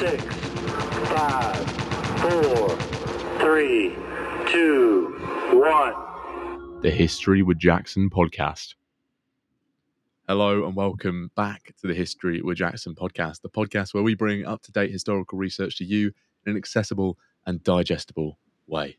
6, 5, 4, 3, 2, 1. The History with Jackson podcast. Hello and welcome back to the History with Jackson podcast, the podcast where we bring up-to-date historical research to you in an accessible and digestible way.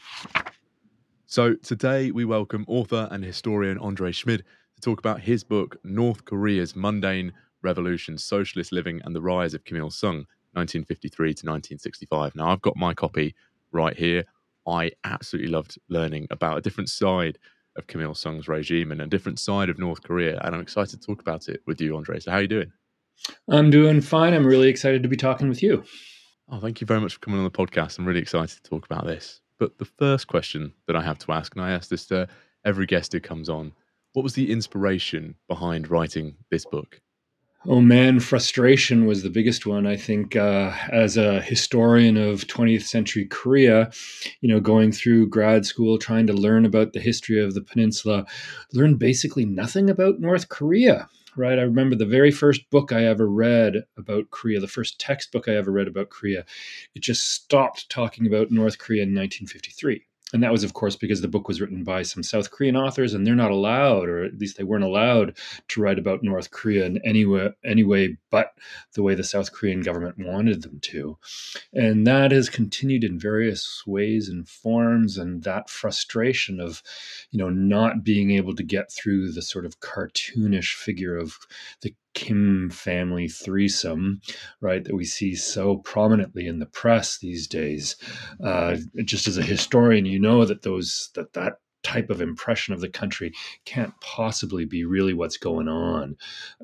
So today we welcome author and historian Andre Schmid to talk about his book, North Korea's Mundane Revolution, Socialist Living and the Rise of Kim Il-sung, 1953 to 1965. Now, I've got my copy right here. I absolutely loved learning about a different side of Kim Il-sung's regime and a different side of North Korea, and I'm excited to talk about it with you, Andre. So how are you doing? I'm doing fine. I'm really excited to be talking with you. Oh, thank you very much for coming on the podcast. I'm really excited to talk about this. But the first question that I have to ask, and I ask this to every guest who comes on, what was the inspiration behind writing this book? Oh man, frustration was the biggest one. I think as a historian of 20th century Korea, going through grad school, trying to learn about the history of the peninsula, learned basically nothing about North Korea. Right. I remember the very first book I ever read about Korea, the first textbook I ever read about Korea, it just stopped talking about North Korea in 1953. And that was, of course, because the book was written by some South Korean authors, and they're not allowed, or at least they weren't allowed, to write about North Korea in any way but the way the South Korean government wanted them to. And that has continued in various ways and forms, and that frustration of, not being able to get through the sort of cartoonish figure of the Kim family threesome, right, that we see so prominently in the press these days. Just as a historian, you know that that type of impression of the country can't possibly be really what's going on,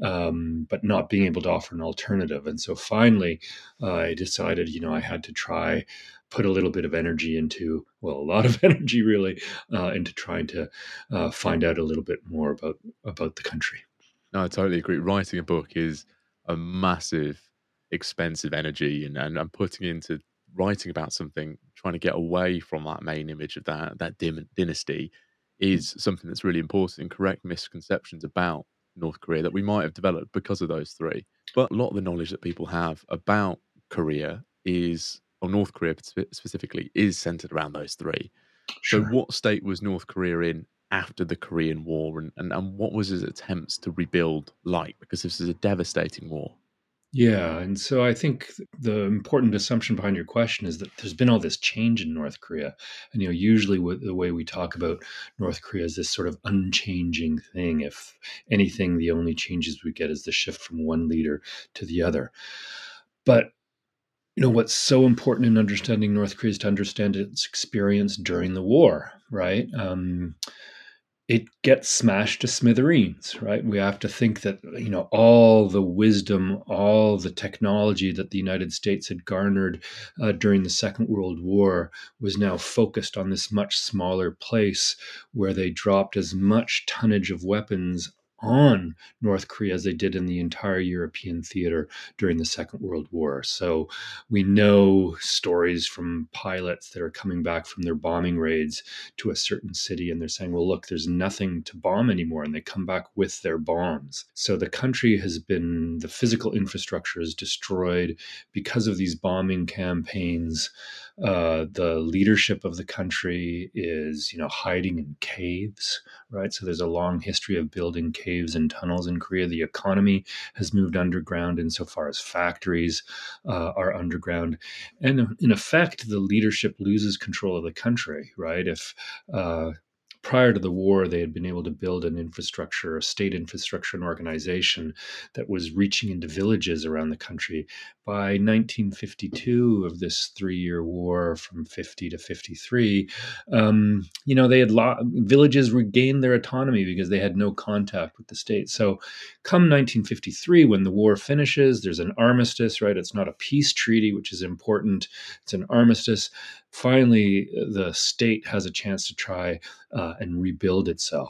but not being able to offer an alternative. And so finally, I decided, I had to put a little bit of energy into, a lot of energy really, into trying to find out a little bit more about the country. No, I totally agree. Writing a book is a massive, expensive energy, and putting into writing about something, trying to get away from that main image of that dynasty is something that's really important, and correct misconceptions about North Korea that we might have developed because of those three. But a lot of the knowledge that people have about Korea or North Korea specifically, is centered around those three. Sure. So what state was North Korea in after the Korean War, and what was his attempts to rebuild like? Because this is a devastating war. Yeah, and so I think the important assumption behind your question is that there's been all this change in North Korea. And, usually the way we talk about North Korea is this sort of unchanging thing. If anything, the only changes we get is the shift from one leader to the other. But what's so important in understanding North Korea is to understand its experience during the war, right? It gets smashed to smithereens, right? We have to think that, all the wisdom, all the technology that the United States had garnered during the Second World War was now focused on this much smaller place where they dropped as much tonnage of weapons on North Korea as they did in the entire European theater during the Second World War. So we know stories from pilots that are coming back from their bombing raids to a certain city, and they're saying, well, look, there's nothing to bomb anymore, and they come back with their bombs. So the physical infrastructure is destroyed because of these bombing campaigns. The leadership of the country is, hiding in caves, right? So there's a long history of building caves and tunnels in Korea. The economy has moved underground insofar as factories are underground. And in effect, the leadership loses control of the country, right? If prior to the war, they had been able to build a state infrastructure and organization that was reaching into villages around the country. By 1952 of this 3-year war from 50 to 53, they had villages regained their autonomy because they had no contact with the state. So come 1953, when the war finishes, there's an armistice, right? It's not a peace treaty, which is important. It's an armistice. Finally, the state has a chance to try and rebuild itself.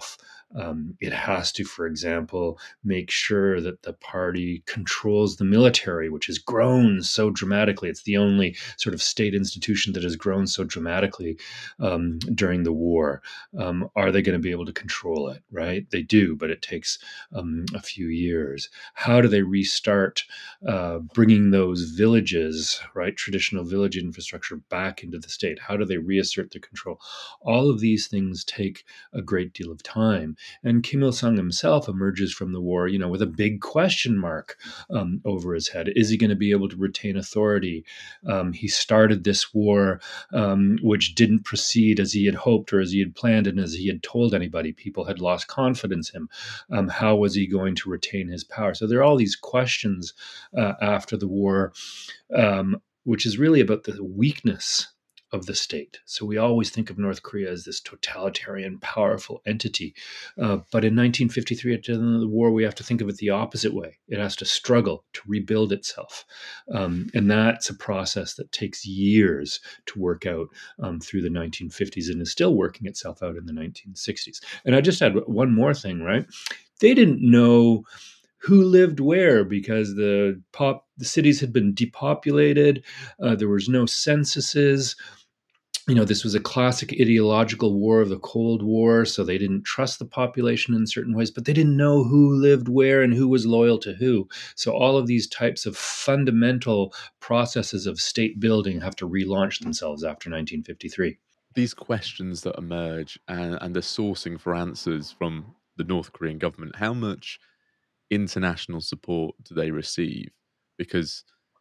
It has to, for example, make sure that the party controls the military, which has grown so dramatically. It's the only sort of state institution that has grown so dramatically during the war. Are they going to be able to control it? Right? They do, but it takes a few years. How do they restart bringing those villages, right, traditional village infrastructure back into the state? How do they reassert the control? All of these things take a great deal of time. And Kim Il sung himself emerges from the war, with a big question mark over his head. Is he going to be able to retain authority? He started this war, which didn't proceed as he had hoped or as he had planned and as he had told anybody. People had lost confidence in him. How was he going to retain his power? So there are all these questions after the war, which is really about the weakness of the state. So we always think of North Korea as this totalitarian, powerful entity. But in 1953, at the end of the war, we have to think of it the opposite way. It has to struggle to rebuild itself. And that's a process that takes years to work out through the 1950s and is still working itself out in the 1960s. And I just had one more thing, right? They didn't know who lived where because the cities had been depopulated. There was no censuses. This was a classic ideological war of the Cold War, so they didn't trust the population in certain ways, but they didn't know who lived where and who was loyal to who. So all of these types of fundamental processes of state building have to relaunch themselves after 1953. These questions that emerge and the sourcing for answers from the North Korean government, how much international support do they receive? Because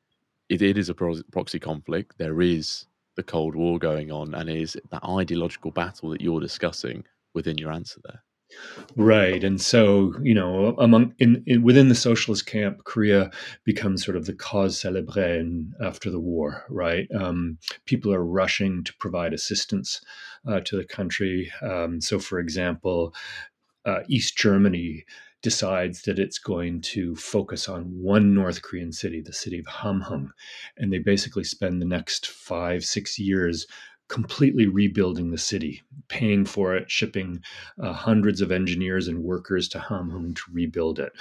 it is a proxy conflict. There is the Cold War going on, and it is that ideological battle that you're discussing within your answer there. Right, and so within the socialist camp, Korea becomes sort of the cause célèbre after the war. Right, people are rushing to provide assistance to the country. So, for example, East Germany decides that it's going to focus on one North Korean city, the city of Hamhung. And they basically spend the next 5-6 years completely rebuilding the city, paying for it, shipping hundreds of engineers and workers to Hamhung to rebuild it.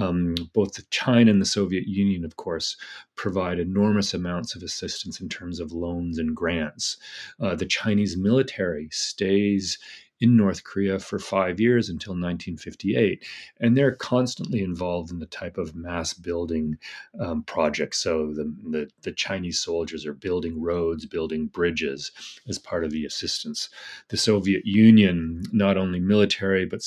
Both China and the Soviet Union, of course, provide enormous amounts of assistance in terms of loans and grants. The Chinese military stays in North Korea for 5 years until 1958. And they're constantly involved in the type of mass building projects. So the Chinese soldiers are building roads, building bridges as part of the assistance. The Soviet Union, not only military, but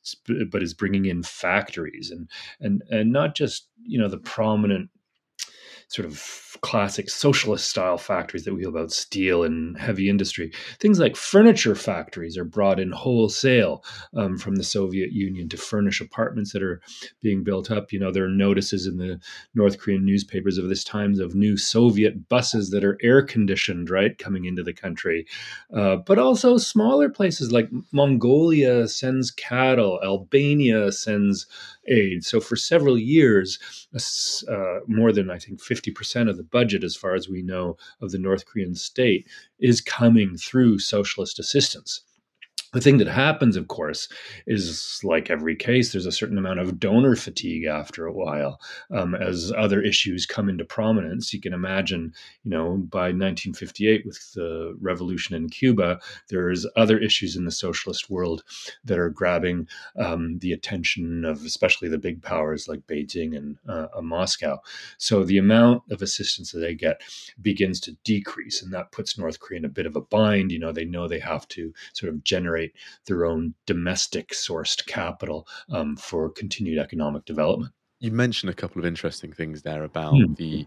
is bringing in factories and not just, the prominent sort of classic socialist style factories that we hear about, steel and heavy industry. Things like furniture factories are brought in wholesale from the Soviet Union to furnish apartments that are being built up. There are notices in the North Korean newspapers of this times of new Soviet buses that are air conditioned, right, coming into the country. But also smaller places like Mongolia sends cattle, Albania sends aid. So for several years, more than I think 50% of the budget, as far as we know, of the North Korean state is coming through socialist assistance. The thing that happens, of course, is like every case, there's a certain amount of donor fatigue after a while as other issues come into prominence. You can imagine, by 1958 with the revolution in Cuba, there's other issues in the socialist world that are grabbing the attention of especially the big powers like Beijing and Moscow. So the amount of assistance that they get begins to decrease, and that puts North Korea in a bit of a bind. They know they have to sort of generate their own domestic sourced capital for continued economic development. You mentioned a couple of interesting things there about the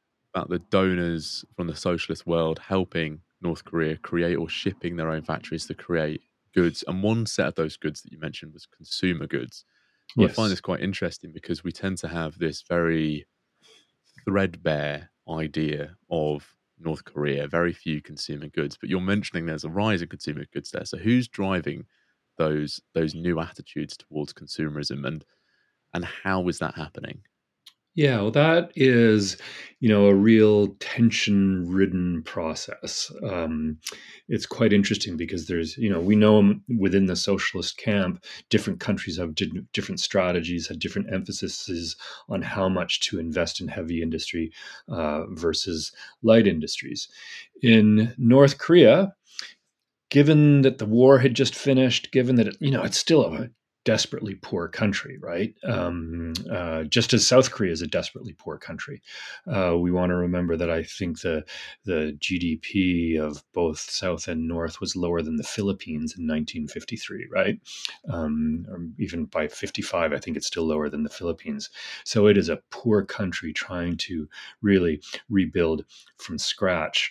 donors from the socialist world helping North Korea create or shipping their own factories to create goods. And one set of those goods that you mentioned was consumer goods. Yes. I find this quite interesting because we tend to have this very threadbare idea of North Korea, very few consumer goods, but you're mentioning there's a rise in consumer goods there. So who's driving those new attitudes towards consumerism, and how is that happening? Yeah, well, that is, a real tension-ridden process. It's quite interesting because there's, we know within the socialist camp, different countries have different strategies, have different emphases on how much to invest in heavy industry versus light industries. In North Korea, given that the war had just finished, given that it's still a desperately poor country, right? Just as South Korea is a desperately poor country, we want to remember that I think the GDP of both South and North was lower than the Philippines in 1953, right? Or even by 55, I think it's still lower than the Philippines. So it is a poor country trying to really rebuild from scratch.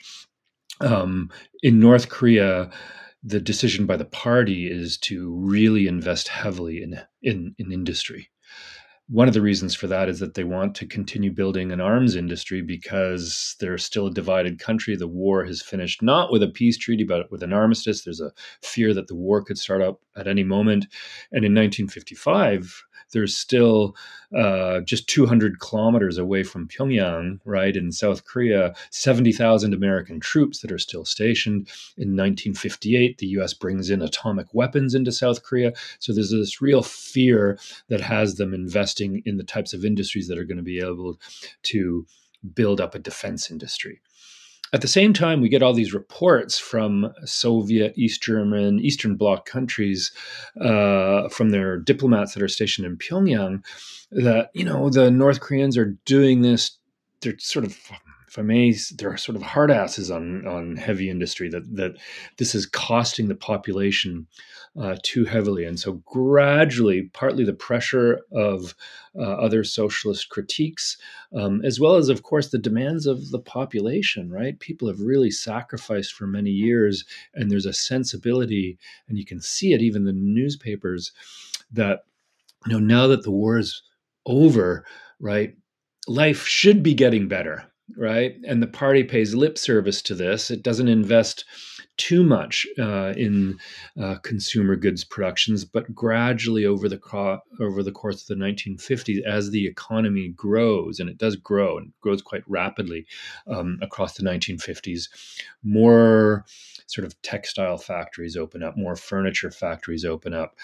In North Korea, the decision by the party is to really invest heavily in industry. One of the reasons for that is that they want to continue building an arms industry because they're still a divided country. The war has finished not with a peace treaty, but with an armistice. There's a fear that the war could start up at any moment. And in 1955, there's still just 200 kilometers away from Pyongyang, right, in South Korea, 70,000 American troops that are still stationed. In 1958, the US brings in atomic weapons into South Korea. So there's this real fear that has them investing in the types of industries that are going to be able to build up a defense industry. At the same time, we get all these reports from Soviet, East German, Eastern Bloc countries, from their diplomats that are stationed in Pyongyang, that the North Koreans are doing this. They're sort of, if I may, they're sort of hard asses on heavy industry. That this is costing the population too heavily, and so gradually, partly the pressure of other socialist critiques, as well as, of course, the demands of the population, right? People have really sacrificed for many years, and there's a sensibility, and you can see it even in the newspapers, that now that the war is over, right, life should be getting better, right? And the party pays lip service to this. It doesn't invest too much in consumer goods productions, but gradually over the course of the 1950s, as the economy grows, and it does grow and grows quite rapidly across the 1950s, more sort of textile factories open up, more furniture factories open up.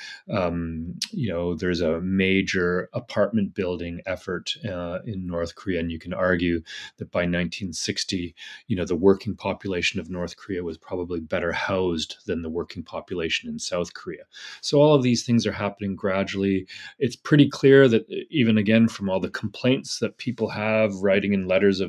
There's a major apartment building effort in North Korea, and you can argue that by 1960, the working population of North Korea was probably better housed than the working population in South Korea. So all of these things are happening gradually. It's pretty clear that, even again, from all the complaints that people have writing in letters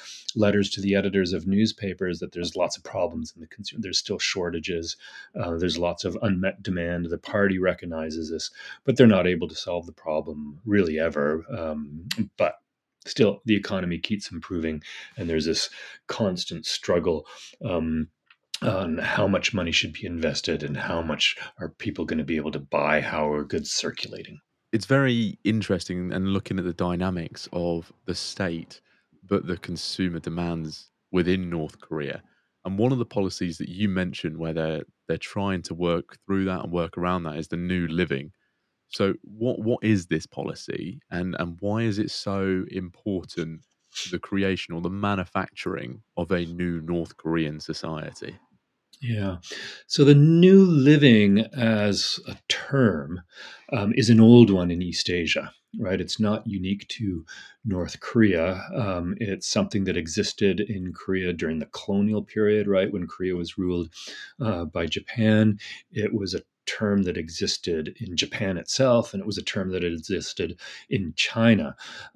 to the editors of newspapers, that there's lots of problems in the consumer. There's still shortages. There's lots of unmet demand. The party recognizes this, but they're not able to solve the problem really ever. But still, the economy keeps improving, and there's this constant struggle on how much money should be invested and how much are people going to be able to buy, how are goods circulating. It's very interesting, and looking at the dynamics of the state, but the consumer demands within North Korea. And one of the policies that you mentioned, where they're trying to work through that and work around that, is the New Living. So what is this policy, and why is it so important to the creation or the manufacturing of a new North Korean society? Yeah. So the New Living as a term is an old one in East Asia, right? It's not unique to North Korea. It's something that existed in Korea during the colonial period, right? When Korea was ruled by Japan. It was a term that existed in Japan itself, and it was a term that existed in China.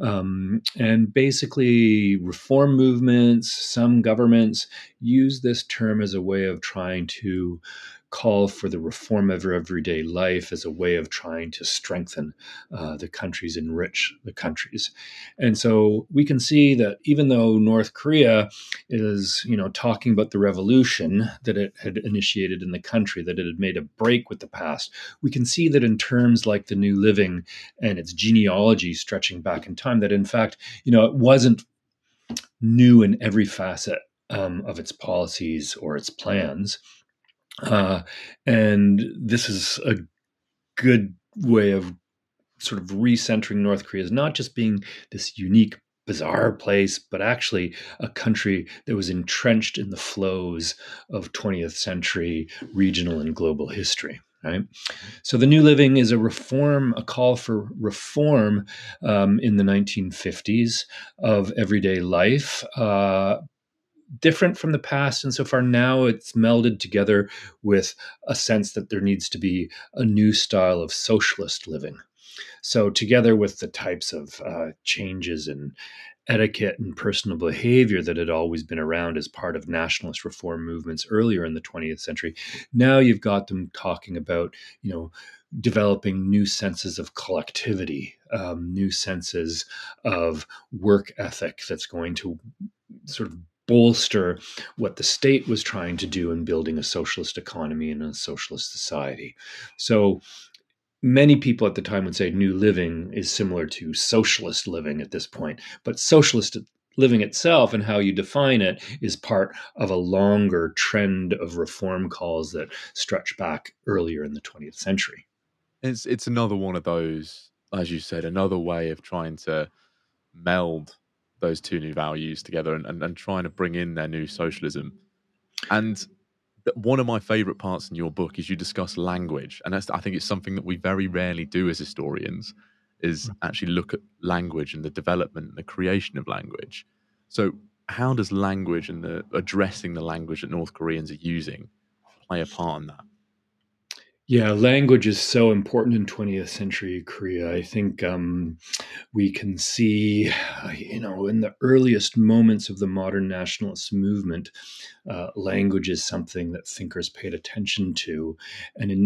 And basically, reform movements, some governments use this term as a way of trying to call for the reform of everyday life, as a way of trying to strengthen the countries, enrich the countries. And so we can see that even though North Korea is, talking about the revolution that it had initiated in the country, that it had made a break with the past, we can see that in terms like the New Living and its genealogy stretching back in time, that in fact, it wasn't new in every facet of its policies or its plans. And this is a good way of sort of recentering North Korea as not just being this unique, bizarre place, but actually a country that was entrenched in the flows of 20th century regional and global history. Right. So the New Living is a call for reform in the 1950s of everyday life. Different from the past insofar now it's melded together with a sense that there needs to be a new style of socialist living. So together with the types of changes in etiquette and personal behavior that had always been around as part of nationalist reform movements earlier in the 20th century, now you've got them talking about, developing new senses of collectivity, new senses of work ethic that's going to sort of bolster what the state was trying to do in building a socialist economy and a socialist society. So many people at the time would say New Living is similar to socialist living at this point, but socialist living itself and how you define it is part of a longer trend of reform calls that stretch back earlier in the 20th century. It's another one of those, as you said, another way of trying to meld those two new values together and trying to bring in their new socialism. And one of my favorite parts in your book is you discuss language. And I think it's something that we very rarely do as historians, is actually look at language and the development and the creation of language. So how does language and addressing the language that North Koreans are using play a part in that? Yeah, language is so important in 20th century Korea. I think we can see, in the earliest moments of the modern nationalist movement, language is something that thinkers paid attention to. And in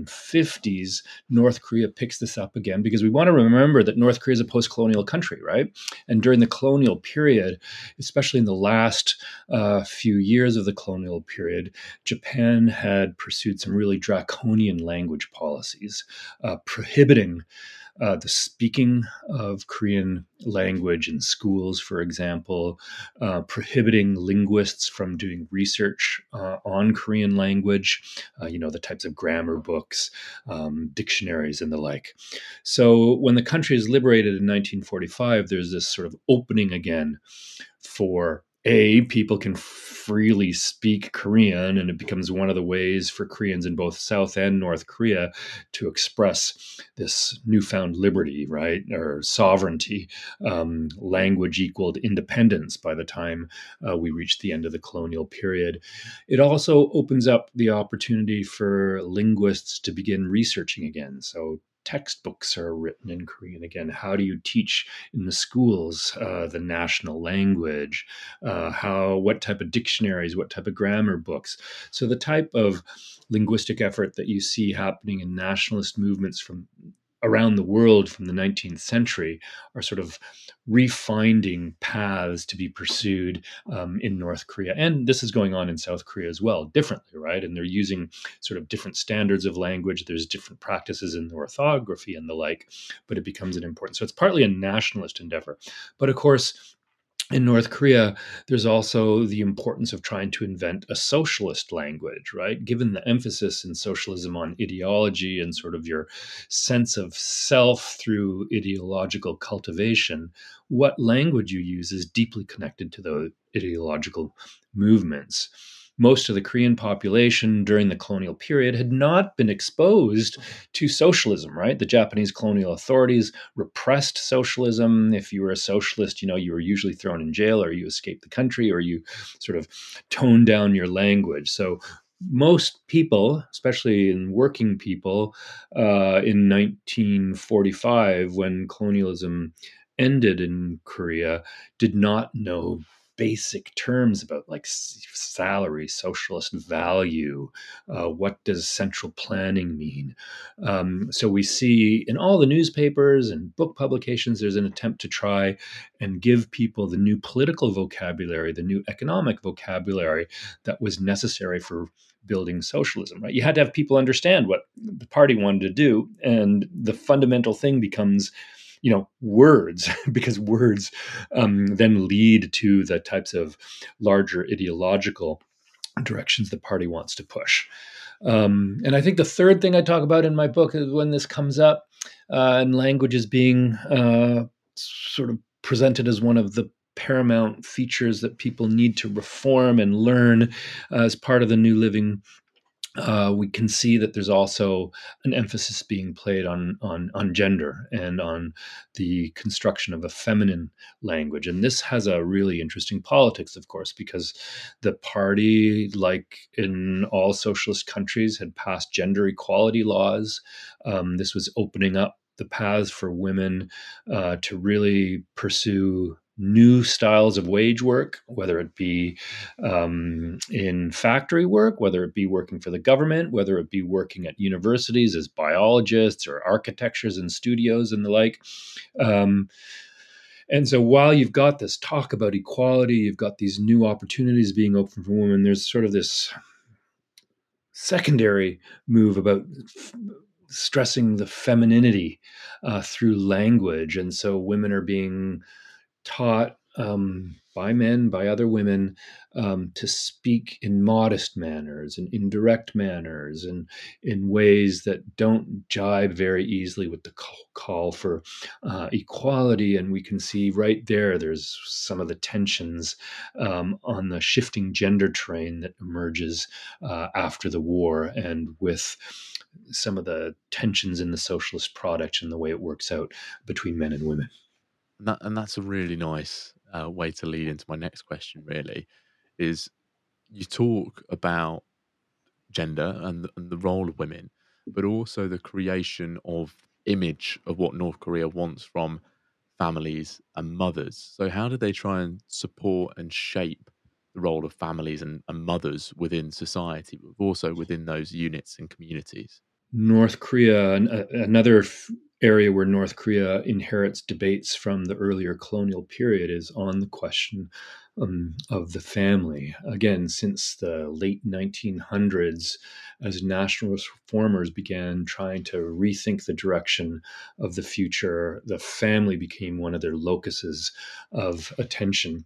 1950s, North Korea picks this up again because we want to remember that North Korea is a post-colonial country, right? And during the colonial period, especially in the last few years of the colonial period, Japan had pursued some really draconian language policies, prohibiting the speaking of Korean language in schools, for example, prohibiting linguists from doing research on Korean language, the types of grammar books, dictionaries, and the like. So when the country is liberated in 1945, there's this sort of opening again for people can freely speak Korean, and it becomes one of the ways for Koreans in both South and North Korea to express this newfound liberty, right, or sovereignty. Language equaled independence by the time we reached the end of the colonial period. It also opens up the opportunity for linguists to begin researching again. So textbooks are written in Korean again. How do you teach in the schools the national language? What type of dictionaries, what type of grammar books? So the type of linguistic effort that you see happening in nationalist movements from around the world from the 19th century are sort of refinding paths to be pursued in North Korea. And this is going on in South Korea as well, differently, right? And they're using sort of different standards of language. There's different practices in the orthography and the like, but it becomes an important. So it's partly a nationalist endeavor. But of course, in North Korea, there's also the importance of trying to invent a socialist language, right? Given the emphasis in socialism on ideology and sort of your sense of self through ideological cultivation, what language you use is deeply connected to those ideological movements. Most of the Korean population during the colonial period had not been exposed to socialism, right? The Japanese colonial authorities repressed socialism. If you were a socialist, you were usually thrown in jail, or you escaped the country, or you sort of toned down your language. So most people, especially in working people, in 1945, when colonialism ended in Korea, did not know basic terms about like salary, socialist value, what does central planning mean. So we see in all the newspapers and book publications, there's an attempt to try and give people the new political vocabulary, the new economic vocabulary that was necessary for building socialism, right? You had to have people understand what the party wanted to do, and the fundamental thing becomes words, because words then lead to the types of larger ideological directions the party wants to push. And I think the third thing I talk about in my book is when this comes up, and language is being sort of presented as one of the paramount features that people need to reform and learn as part of the new living. We can see that there's also an emphasis being played on gender and on the construction of a feminine language, and this has a really interesting politics, of course, because the party, like in all socialist countries, had passed gender equality laws. This was opening up the paths for women to really pursue new styles of wage work, whether it be in factory work, whether it be working for the government, whether it be working at universities as biologists or architectures and studios and the like. Um, and so while you've got this talk about equality, you've got these new opportunities being open for women, there's sort of this secondary move about stressing the femininity through language. And so women are being taught by men, by other women, to speak in modest manners and indirect manners and in ways that don't jibe very easily with the call for equality. And we can see right there's some of the tensions on the shifting gender train that emerges after the war, and with some of the tensions in the socialist product and the way it works out between men and women. And that's a really nice way to lead into my next question, really, is you talk about gender and the role of women, but also the creation of image of what North Korea wants from families and mothers. So how did they try and support and shape the role of families and mothers within society, but also within those units and communities? North Korea, another area where North Korea inherits debates from the earlier colonial period, is on the question of the family. Again, since the late 1900s, as nationalist reformers began trying to rethink the direction of the future, the family became one of their locuses of attention.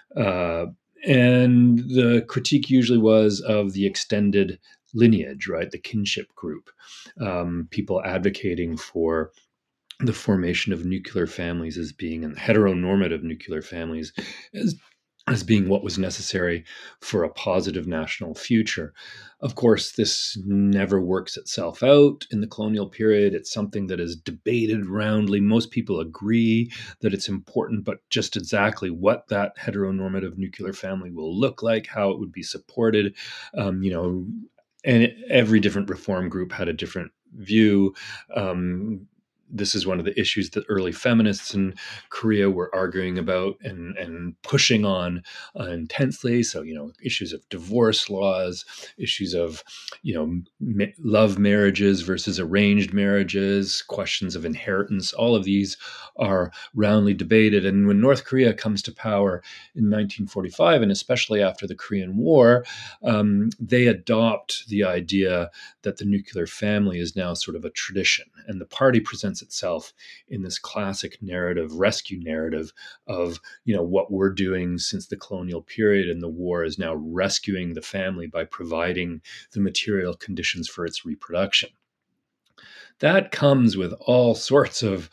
And the critique usually was of the extended lineage, right? The kinship group, people advocating for the formation of nuclear families as being, and heteronormative nuclear families as being what was necessary for a positive national future. Of course, this never works itself out in the colonial period. It's something that is debated roundly. Most people agree that it's important, but just exactly what that heteronormative nuclear family will look like, how it would be supported, and every different reform group had a different view. This is one of the issues that early feminists in Korea were arguing about and pushing on intensely. So, issues of divorce laws, issues of, love marriages versus arranged marriages, questions of inheritance, all of these are roundly debated. And when North Korea comes to power in 1945, and especially after the Korean War, they adopt the idea that the nuclear family is now sort of a tradition. And the party presents itself in this classic narrative, rescue narrative of, what we're doing since the colonial period and the war is now rescuing the family by providing the material conditions for its reproduction. That comes with all sorts of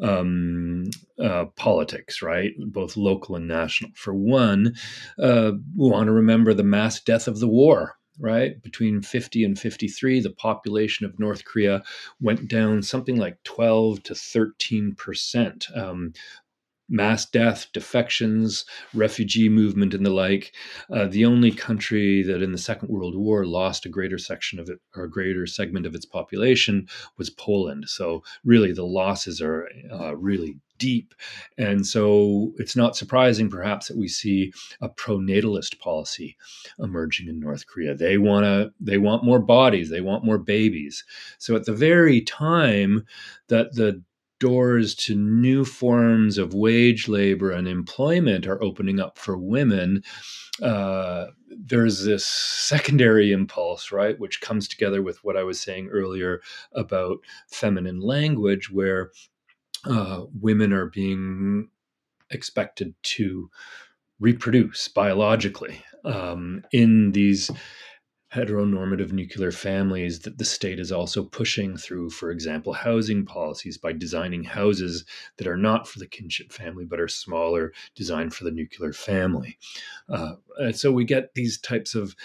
politics, right? Both local and national. For one, we want to remember the mass death of the war, right? Between 50 and 53, the population of North Korea went down something like 12 to 13%. Mass death, defections, refugee movement, and the like. The only country that in the Second World War lost a greater section of it, or a greater segment of its population, was Poland. So really, the losses are really deep. And so it's not surprising, perhaps, that we see a pro-natalist policy emerging in North Korea. They want more bodies, they want more babies. So at the very time that the doors to new forms of wage labor and employment are opening up for women, there's this secondary impulse, right, which comes together with what I was saying earlier about feminine language, where women are being expected to reproduce biologically in these heteronormative nuclear families that the state is also pushing through, for example, housing policies by designing houses that are not for the kinship family but are smaller, designed for the nuclear family. And so we get these types of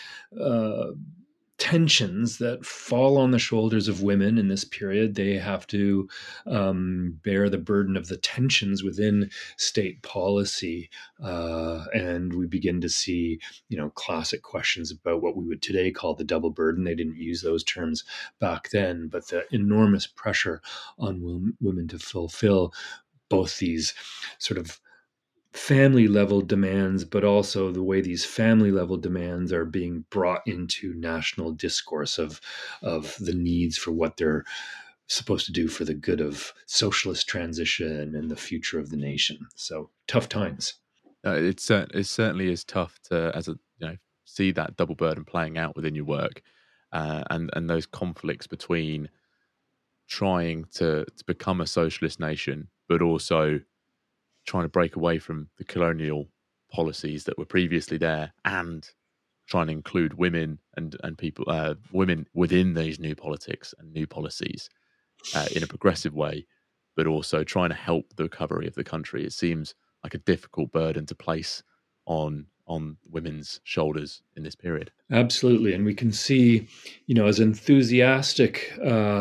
tensions that fall on the shoulders of women in this period. They have to bear the burden of the tensions within state policy, and we begin to see, classic questions about what we would today call the double burden. They didn't use those terms back then, but the enormous pressure on women to fulfill both these sort of family level demands, but also the way these family level demands are being brought into national discourse of the needs for what they're supposed to do for the good of socialist transition and the future of the nation. So tough times. It certainly is tough to see that double burden playing out within your work, and those conflicts between trying to become a socialist nation, but also trying to break away from the colonial policies that were previously there, and trying to include women and people, women within these new politics and new policies in a progressive way, but also trying to help the recovery of the country. It seems like a difficult burden to place on women's shoulders in this period. Absolutely, and we can see, as enthusiastic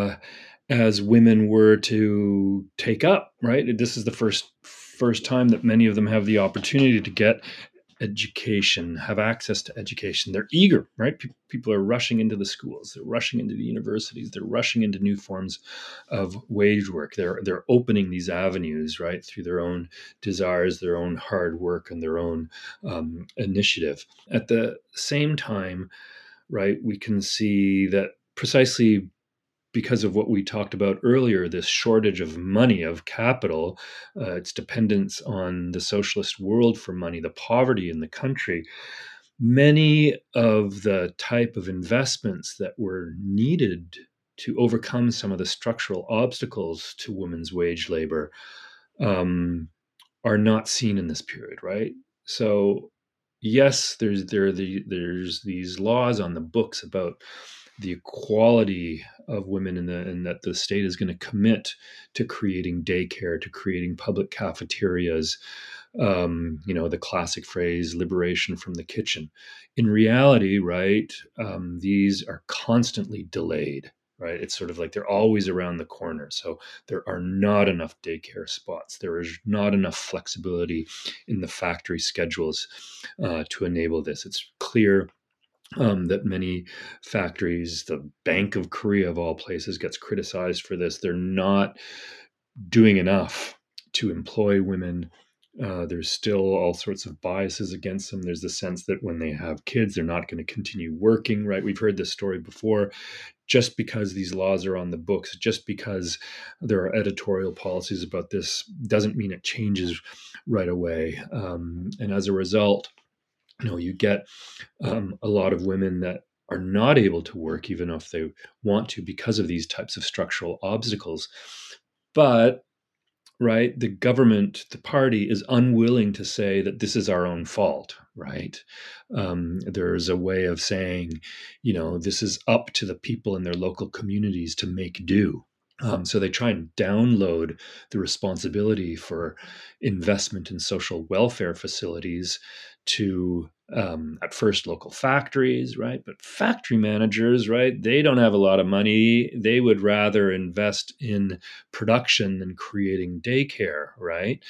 as women were to take up, right? This is the first time that many of them have the opportunity to get education, have access to education. They're eager, right? People are rushing into the schools, they're rushing into the universities, they're rushing into new forms of wage work. They're opening these avenues, right, through their own desires, their own hard work, and their own initiative. At the same time, right, we can see that precisely because of what we talked about earlier, this shortage of money, of capital, its dependence on the socialist world for money, the poverty in the country, many of the type of investments that were needed to overcome some of the structural obstacles to women's wage labor are not seen in this period, right? So, yes, there's these laws on the books about the equality of women and that the state is going to commit to creating daycare, to creating public cafeterias, the classic phrase, liberation from the kitchen. In reality, right, these are constantly delayed, right? It's sort of like they're always around the corner. So there are not enough daycare spots. There is not enough flexibility in the factory schedules to enable this. It's clear that many factories, the Bank of Korea of all places, gets criticized for this. They're not doing enough to employ women. There's still all sorts of biases against them. There's the sense that when they have kids, they're not going to continue working, right? We've heard this story before. Just because these laws are on the books, just because there are editorial policies about this, doesn't mean it changes right away. And as a result, you get a lot of women that are not able to work even if they want to because of these types of structural obstacles. But, right, the government, the party is unwilling to say that this is our own fault, right? There's a way of saying, this is up to the people in their local communities to make do. So they try and download the responsibility for investment in social welfare facilities to, at first, local factories, right? But factory managers, right, they don't have a lot of money. They would rather invest in production than creating daycare, right?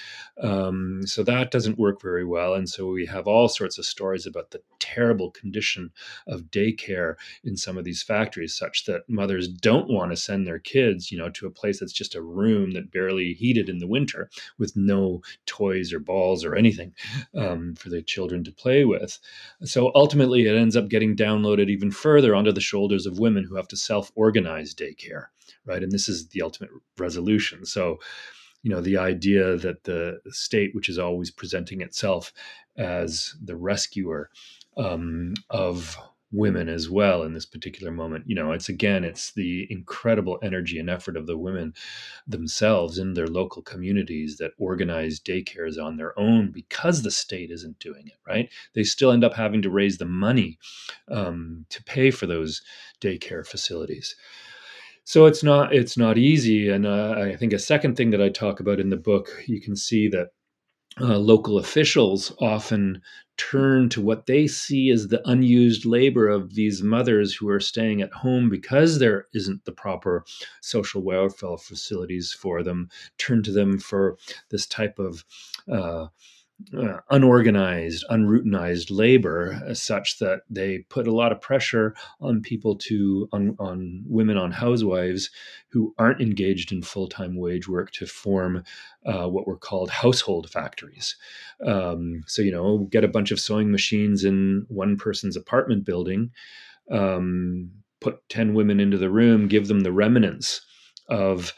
So that doesn't work very well. And so we have all sorts of stories about the terrible condition of daycare in some of these factories, such that mothers don't want to send their kids, to a place that's just a room that barely heated in the winter with no toys or balls or anything for the children to play with. So ultimately, it ends up getting downloaded even further onto the shoulders of women who have to self-organize daycare, right? And this is the ultimate resolution. So, the idea that the state, which is always presenting itself as the rescuer of women as well in this particular moment. It's the incredible energy and effort of the women themselves in their local communities that organize daycares on their own because the state isn't doing it, right? They still end up having to raise the money to pay for those daycare facilities. So it's not easy. And I think a second thing that I talk about in the book, you can see that local officials often turn to what they see as the unused labor of these mothers who are staying at home because there isn't the proper social welfare facilities for them, turn to them for this type of uh, unorganized, unroutinized labor, such that they put a lot of pressure on people on women, on housewives who aren't engaged in full-time wage work to form what were called household factories. So, get a bunch of sewing machines in one person's apartment building, put 10 women into the room, give them the remnants of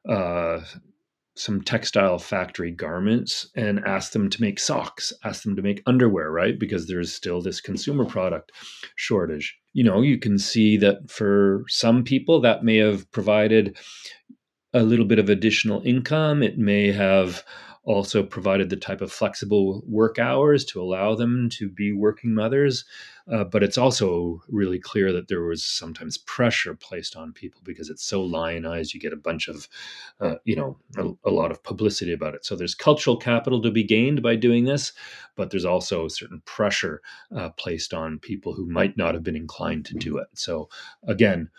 some textile factory garments, and ask them to make socks, ask them to make underwear, right? Because there's still this consumer product shortage. You can see that for some people that may have provided a little bit of additional income. It may have also provided the type of flexible work hours to allow them to be working mothers. But it's also really clear that there was sometimes pressure placed on people because it's so lionized. You get a bunch of, a lot of publicity about it. So there's cultural capital to be gained by doing this, but there's also certain pressure placed on people who might not have been inclined to do it. So again,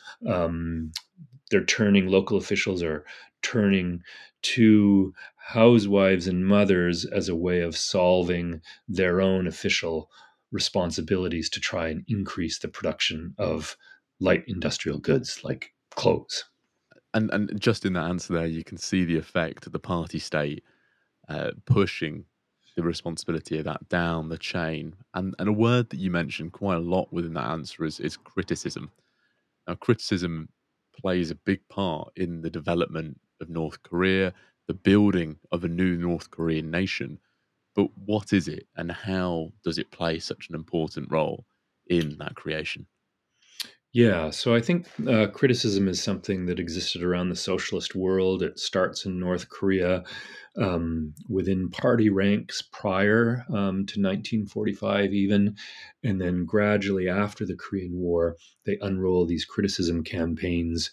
local officials are turning to housewives and mothers as a way of solving their own official responsibilities to try and increase the production of light industrial goods like clothes. And just in that answer there, you can see the effect of the party state pushing the responsibility of that down the chain. And a word that you mentioned quite a lot within that answer is criticism. Now, criticism plays a big part in the development of North Korea, the building of a new North Korean nation. But what is it, and how does it play such an important role in that creation? Yeah, so I think criticism is something that existed around the socialist world. It starts in North Korea within party ranks prior to 1945, even. And then gradually after the Korean War, they unroll these criticism campaigns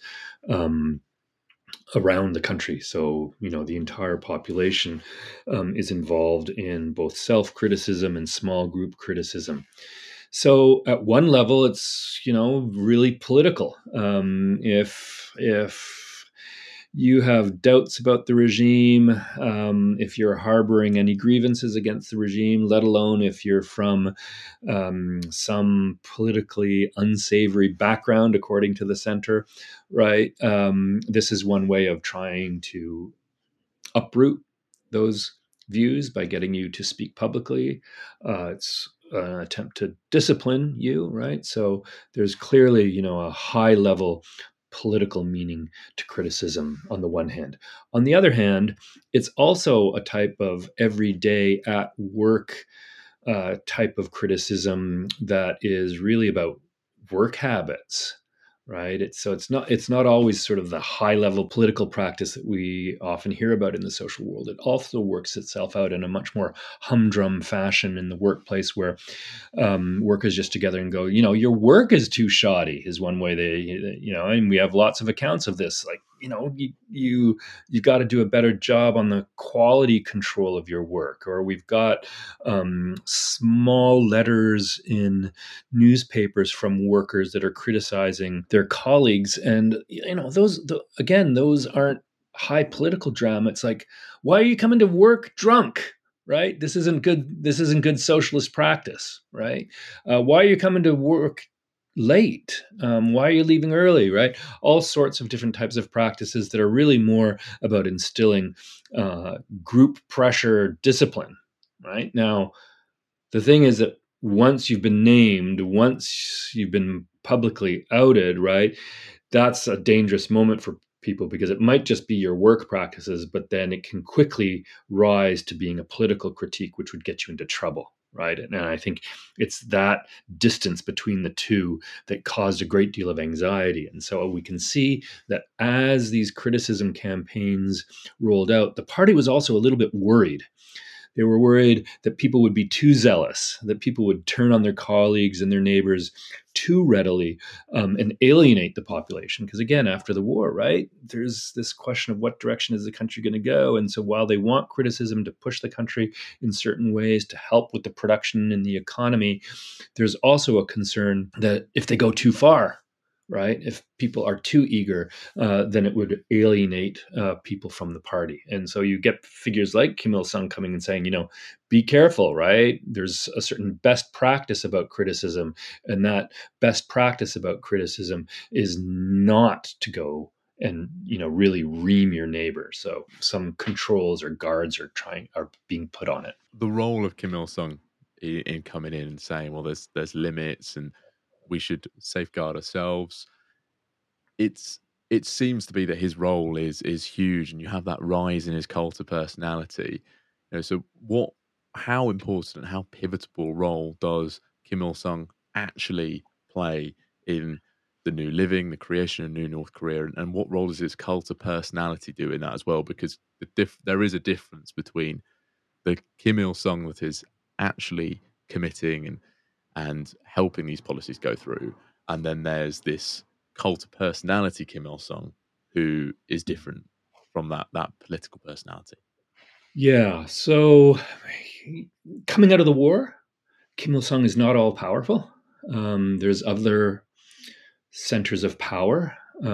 around the country. So, the entire population is involved in both self criticism and small group criticism. So at one level, it's really political. If you have doubts about the regime, if you're harboring any grievances against the regime, let alone if you're from some politically unsavory background, according to the center, right? This is one way of trying to uproot those views by getting you to speak publicly. It's an attempt to discipline you, right? So there's clearly, a high level political meaning to criticism on the one hand. On the other hand, it's also a type of everyday at work type of criticism that is really about work habits, right? It's not always sort of the high level political practice that we often hear about in the social world. It also works itself out in a much more humdrum fashion in the workplace, where workers just together and go, your work is too shoddy, is one way and we have lots of accounts of this. Like, you've got to do a better job on the quality control of your work, or we've got small letters in newspapers from workers that are criticizing their colleagues, and those aren't high political drama. It's like, why are you coming to work drunk? Right? This isn't good socialist practice, right? Why are you coming to work late? Why are you leaving early? Right? All sorts of different types of practices that are really more about instilling group pressure discipline. Right? Now, the thing is that once you've been named, once you've been publicly outed, right, that's a dangerous moment for people, because it might just be your work practices, but then it can quickly rise to being a political critique, which would get you into trouble. right? And I think it's that distance between the two that caused a great deal of anxiety. And so we can see that as these criticism campaigns rolled out, the party was also a little bit worried. They were worried that people would be too zealous, that people would turn on their colleagues and their neighbors too readily, and alienate the population. Because again, after the war, right, there's this question of what direction is the country going to go. And so while they want criticism to push the country in certain ways to help with the production and the economy, there's also a concern that if they go too far, right? If people are too eager, then it would alienate people from the party. And so you get figures like Kim Il-sung coming and saying, be careful, right? There's a certain best practice about criticism, and that best practice about criticism is not to go and really ream your neighbor. So some controls or guards are being put on it. The role of Kim Il-sung in coming in and saying, well, there's limits and we should safeguard ourselves. It seems to be that his role is huge, and you have that rise in his cult of personality. So how important and how pivotal role does Kim Il-sung actually play in the New Living, the creation of New North Korea, and what role does his cult of personality do in that as well? Because there is a difference between the Kim Il-sung that is actually committing and helping these policies go through, and then there's this cult of personality Kim Il-sung who is different from that political personality. Yeah. So coming out of the war, Kim Il-sung is not all powerful. There's other centers of power.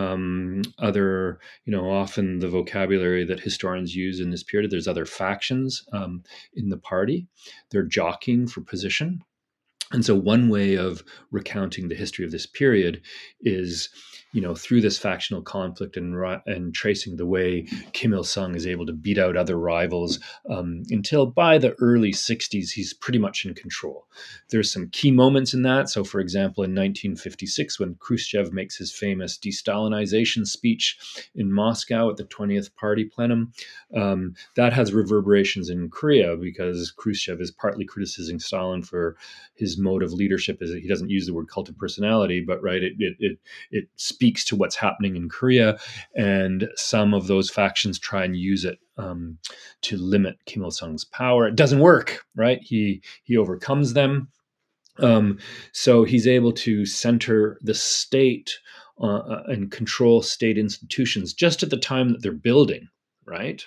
Often the vocabulary that historians use in this period, there's other factions in the party. They're jockeying for position. And so one way of recounting the history of this period is, through this factional conflict and tracing the way Kim Il-sung is able to beat out other rivals until by the early 60s, he's pretty much in control. There's some key moments in that. So, for example, in 1956, when Khrushchev makes his famous de-Stalinization speech in Moscow at the 20th Party Plenum, that has reverberations in Korea because Khrushchev is partly criticizing Stalin for his mode of leadership. He doesn't use the word cult of personality, but right, it speaks to what's happening in Korea, and some of those factions try and use it to limit Kim Il-sung's power. It doesn't work, right? He overcomes them. So he's able to center the state and control state institutions just at the time that they're building, right?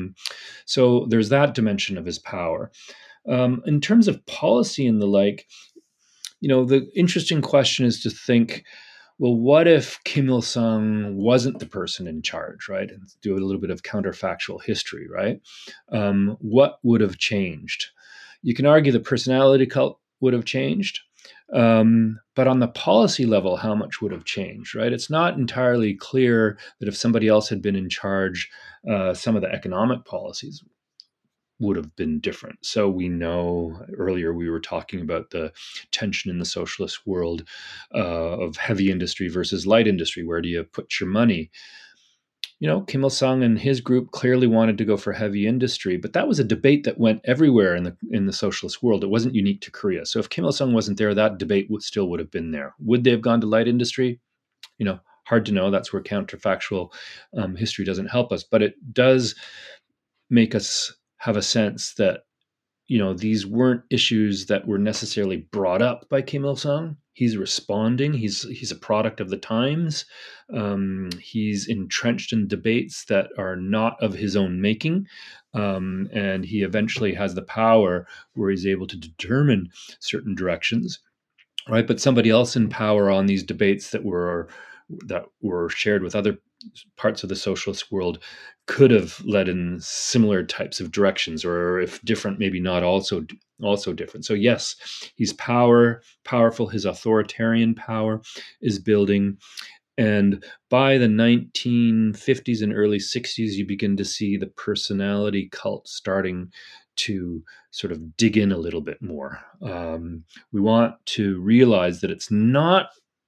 So there's that dimension of his power. In terms of policy and the like, the interesting question is to think, well, what if Kim Il-sung wasn't the person in charge, right? And do a little bit of counterfactual history, right? What would have changed? You can argue the personality cult would have changed, but on the policy level, how much would have changed, right? It's not entirely clear that if somebody else had been in charge, some of the economic policies would have been different. So we know earlier we were talking about the tension in the socialist world of heavy industry versus light industry. Where do you put your money? Kim Il-sung and his group clearly wanted to go for heavy industry, but that was a debate that went everywhere in the socialist world. It wasn't unique to Korea. So if Kim Il-sung wasn't there, that debate would have been there. Would they have gone to light industry? Hard to know. That's where counterfactual history doesn't help us, but it does make us have a sense that, these weren't issues that were necessarily brought up by Kim Il-sung. He's responding. He's a product of the times. He's entrenched in debates that are not of his own making. And he eventually has the power where he's able to determine certain directions, right? But somebody else in power on these debates that were shared with other parts of the socialist world could have led in similar types of directions, or if different, maybe not also different. So yes, he's powerful. His authoritarian power is building. And by the 1950s and early 60s, you begin to see the personality cult starting to sort of dig in a little bit more. We want to realize that it's not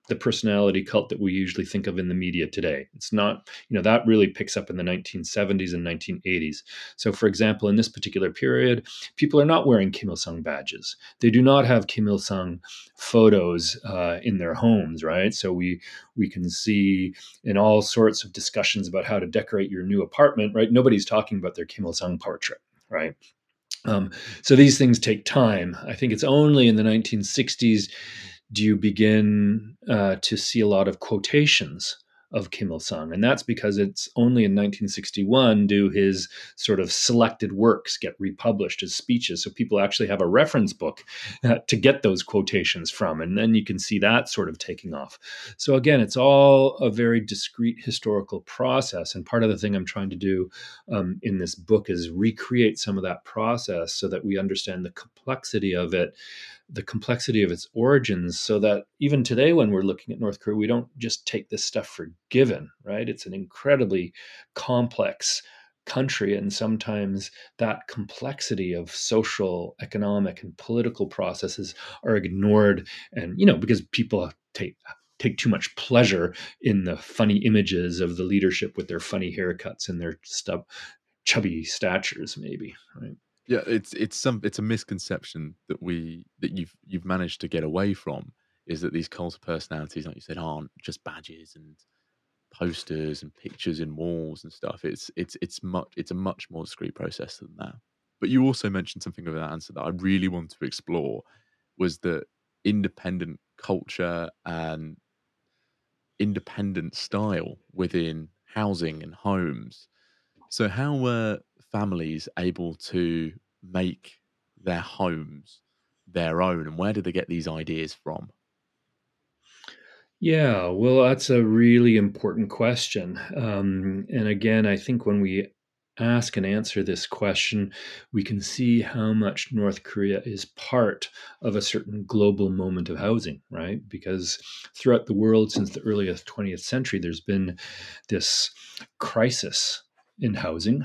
the personality cult that we usually think of in the media today. It's not, that really picks up in the 1970s and 1980s. So, for example, in this particular period, people are not wearing Kim Il Sung badges. They do not have Kim Il Sung photos in their homes, right? So we can see in all sorts of discussions about how to decorate your new apartment, right? Nobody's talking about their Kim Il Sung portrait, right? So these things take time. I think it's only in the 1960s do you begin to see a lot of quotations of Kim Il Sung. And that's because it's only in 1961 do his sort of selected works get republished as speeches. So people actually have a reference book to get those quotations from. And then you can see that sort of taking off. So again, it's all a very discrete historical process. And part of the thing I'm trying to do in this book is recreate some of that process so that we understand the complexity of it, the complexity of its origins, so that even today when we're looking at North Korea, we don't just take this stuff for given, right? It's an incredibly complex country, and sometimes that complexity of social, economic, and political processes are ignored, and because people take too much pleasure in the funny images of the leadership with their funny haircuts and their chubby statures, maybe, right? Yeah, it's a misconception that you've managed to get away from, is that these cult of personalities, like you said, aren't just badges and posters and pictures in walls and stuff. It's a much more discreet process than that. But you also mentioned something of that answer that I really want to explore, was that independent culture and independent style within housing and homes. So how were families able to make their homes their own, and where did they get these ideas from? Yeah, well, that's a really important question. And again, I think when we ask and answer this question, we can see how much North Korea is part of a certain global moment of housing, right? Because throughout the world since the early 20th century, there's been this crisis in housing.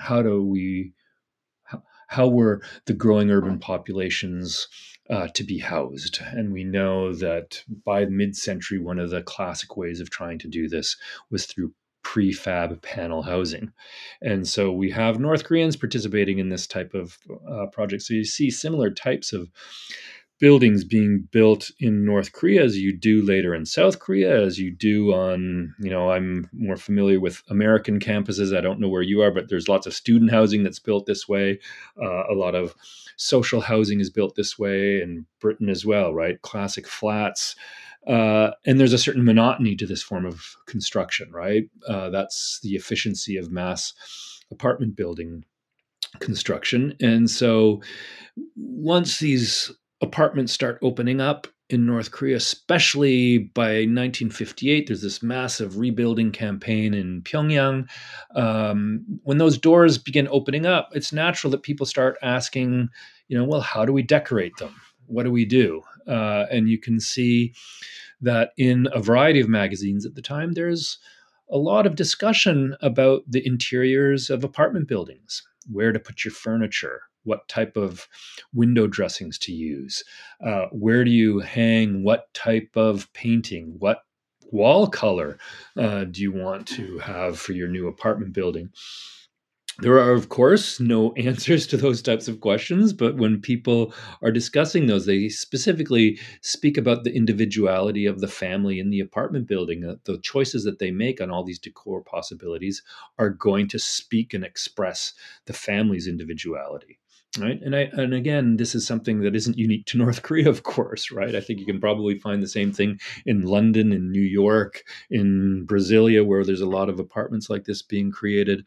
How were the growing urban populations to be housed? And we know that by mid-century, one of the classic ways of trying to do this was through prefab panel housing. And so we have North Koreans participating in this type of project. So you see similar types of buildings being built in North Korea as you do later in South Korea, as you do on, I'm more familiar with American campuses. I don't know where you are, but there's lots of student housing that's built this way. A lot of social housing is built this way in Britain as well, right? Classic flats. And there's a certain monotony to this form of construction, right? That's the efficiency of mass apartment building construction. And so once these apartments start opening up in North Korea, especially by 1958, there's this massive rebuilding campaign in Pyongyang. When those doors begin opening up, it's natural that people start asking, well, how do we decorate them? What do we do? And you can see that in a variety of magazines at the time, there's a lot of discussion about the interiors of apartment buildings, where to put your furniture, what type of window dressings to use, where do you hang, what type of painting, what wall color do you want to have for your new apartment building. There are, of course, no answers to those types of questions, but when people are discussing those, they specifically speak about the individuality of the family in the apartment building. The choices that they make on all these decor possibilities are going to speak and express the family's individuality. Right. And again, this is something that isn't unique to North Korea, of course, right? I think you can probably find the same thing in London, in New York, in Brasilia, where there's a lot of apartments like this being created.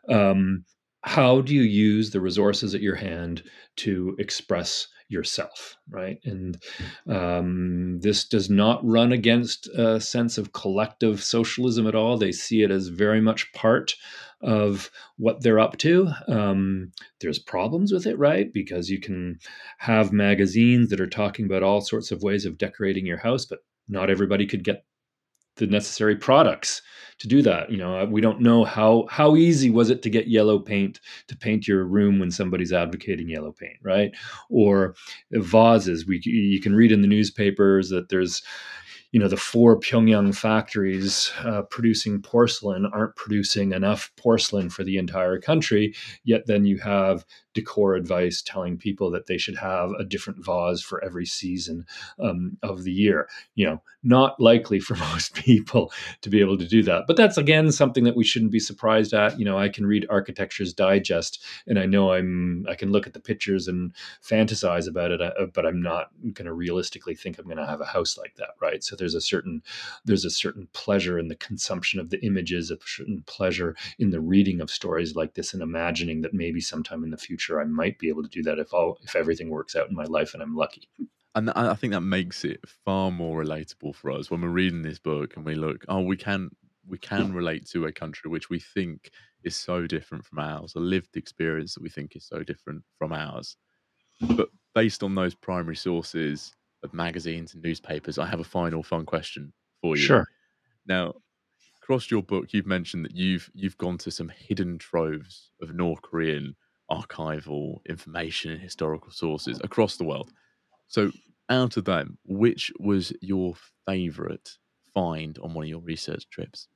How do you use the resources at your hand to express yourself, right? And this does not run against a sense of collective socialism at all. They see it as very much part of what they're up to. There's problems with it, right? Because you can have magazines that are talking about all sorts of ways of decorating your house, but not everybody could get the necessary products to do that. We don't know how easy was it to get yellow paint to paint your room when somebody's advocating yellow paint, right? Or vases. You can read in the newspapers that there's the 4 Pyongyang factories producing porcelain aren't producing enough porcelain for the entire country. Yet then you have decor advice telling people that they should have a different vase for every season of the year. Not likely for most people to be able to do that. But that's, again, something that we shouldn't be surprised at. I can read Architecture's Digest, and I know I can look at the pictures and fantasize about it, but I'm not going to realistically think I'm going to have a house like that, right? So there's a certain pleasure in the consumption of the images, a certain pleasure in the reading of stories like this, and imagining that maybe sometime in the future I might be able to do that if everything works out in my life and I'm lucky. And I think that makes it far more relatable for us when we're reading this book and we look, we can relate to a country which we think is so different from ours, a lived experience that we think is so different from ours. But based on those primary sources of magazines and newspapers, I have a final fun question for you. Sure. Now, across your book, you've mentioned that you've gone to some hidden troves of North Korean archival information and historical sources across the world. So out of them, which was your favorite find on one of your research trips?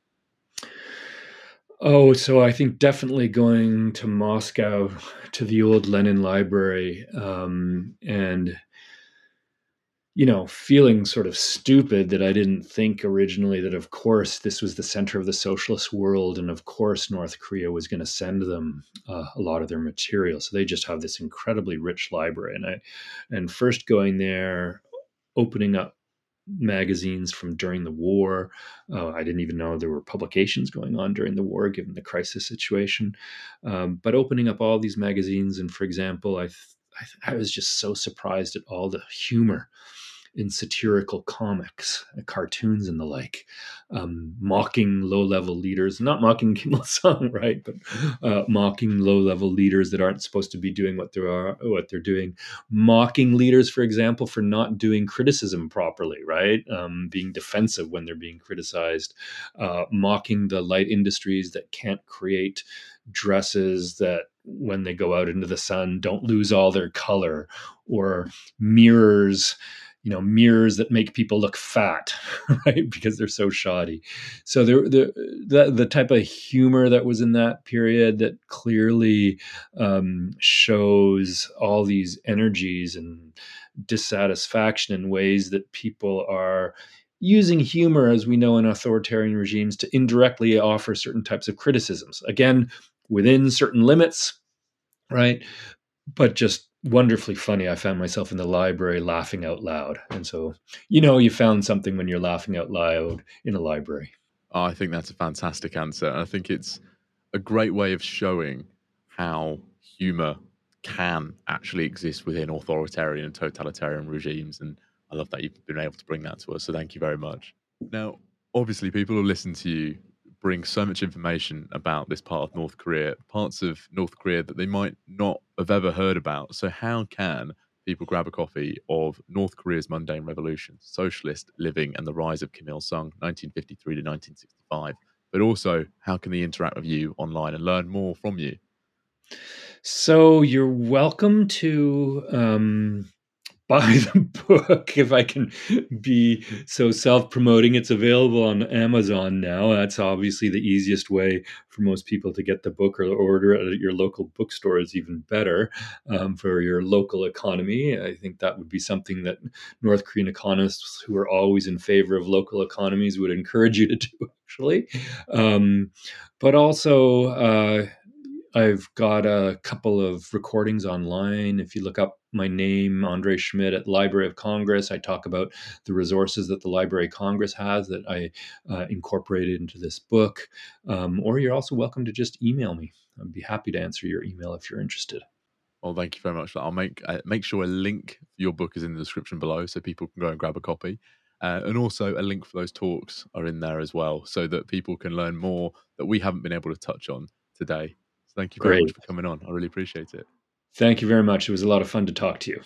Oh, so I think definitely going to Moscow to the old Lenin Library, and feeling sort of stupid that I didn't think originally that, of course, this was the center of the socialist world, and of course, North Korea was going to send them a lot of their material. So they just have this incredibly rich library, and first going there, opening up magazines from during the war. I didn't even know there were publications going on during the war, given the crisis situation. But opening up all these magazines, and for example, I was just so surprised at all the humor in satirical comics, cartoons, and the like, mocking low-level leaders, not mocking Kim Il Sung, right, but mocking low-level leaders that aren't supposed to be doing what they're doing, mocking leaders, for example, for not doing criticism properly, right, being defensive when they're being criticized, mocking the light industries that can't create dresses that, when they go out into the sun, don't lose all their color, or mirrors that make people look fat, right? Because they're so shoddy. So the type of humor that was in that period that clearly shows all these energies and dissatisfaction in ways that people are using humor, as we know in authoritarian regimes, to indirectly offer certain types of criticisms. Again, within certain limits, right? But just wonderfully funny. I found myself in the library laughing out loud. And so, you found something when you're laughing out loud in a library. I think that's a fantastic answer. And I think it's a great way of showing how humor can actually exist within authoritarian and totalitarian regimes. And I love that you've been able to bring that to us. So thank you very much. Now, obviously, people who listen to you bring so much information about this part of North Korea, parts of North Korea that they might not have ever heard about. So how can people grab a copy of North Korea's Mundane Revolution, Socialist Living and the Rise of Kim Il-sung, 1953 to 1965? But also, how can they interact with you online and learn more from you? So you're welcome to buy the book, if I can be so self-promoting. It's available on Amazon now. That's obviously the easiest way for most people to get the book, or order it at your local bookstore is even better for your local economy. I think that would be something that North Korean economists, who are always in favor of local economies, would encourage you to do, actually. But also, I've got a couple of recordings online. If you look up my name, Andre Schmidt, at Library of Congress, I talk about the resources that the Library of Congress has that I incorporated into this book. Or you're also welcome to just email me. I'd be happy to answer your email if you're interested. Well, thank you very much. I'll make sure a link for your book is in the description below so people can go and grab a copy. And also a link for those talks are in there as well, so that people can learn more that we haven't been able to touch on today. So thank you very much for coming on. I really appreciate it. Thank you very much. It was a lot of fun to talk to you.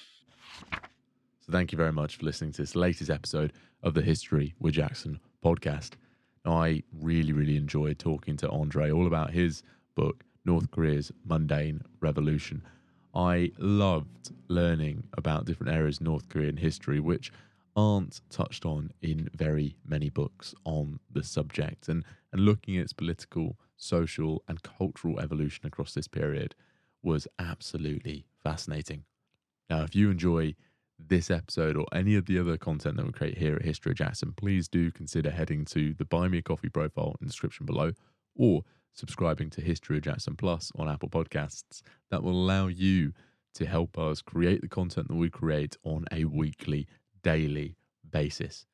So thank you very much for listening to this latest episode of the History with Jackson podcast. Now, I really, really enjoyed talking to Andre all about his book, North Korea's Mundane Revolution. I loved learning about different areas of North Korean history, which aren't touched on in very many books on the subject. And looking at its political, social, and cultural evolution across this period was absolutely fascinating. Now, if you enjoy this episode or any of the other content that we create here at History of Jackson, please do consider heading to the Buy Me a Coffee profile in the description below, or subscribing to History of Jackson Plus on Apple Podcasts. That will allow you to help us create the content that we create on a weekly, daily basis.